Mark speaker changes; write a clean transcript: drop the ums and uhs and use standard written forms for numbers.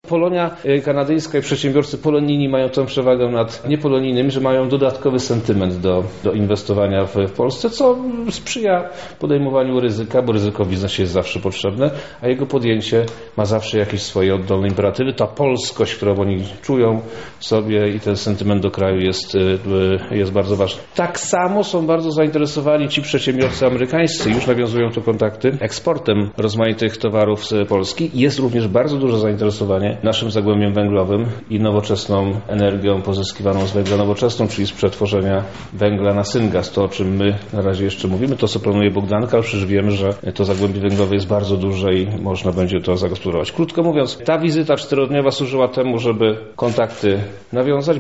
Speaker 1: Polonia kanadyjska i przedsiębiorcy polonijni mają tę przewagę nad niepolonijnymi, że mają dodatkowy sentyment do inwestowania w Polsce, co sprzyja podejmowaniu ryzyka, bo ryzyko w biznesie jest zawsze potrzebne, a jego podjęcie ma zawsze jakieś swoje oddolne imperatywy. Ta polskość, którą oni czują w sobie i ten sentyment do kraju jest bardzo ważny. Tak samo są bardzo zainteresowani ci przedsiębiorcy amerykańscy, już nawiązują tu kontakty, eksportem rozmaitych towarów z Polski. Jest również bardzo duże zainteresowanie naszym zagłębiem węglowym i nowoczesną energią pozyskiwaną z węgla nowoczesną, czyli z przetworzenia węgla na syngaz. To, o czym my na razie jeszcze mówimy, to co planuje Bogdanka, ale przecież wiemy, że to zagłębie węglowe jest bardzo duże i można będzie to zagospodarować. Krótko mówiąc, ta wizyta 4-dniowa służyła temu, żeby kontakty nawiązać.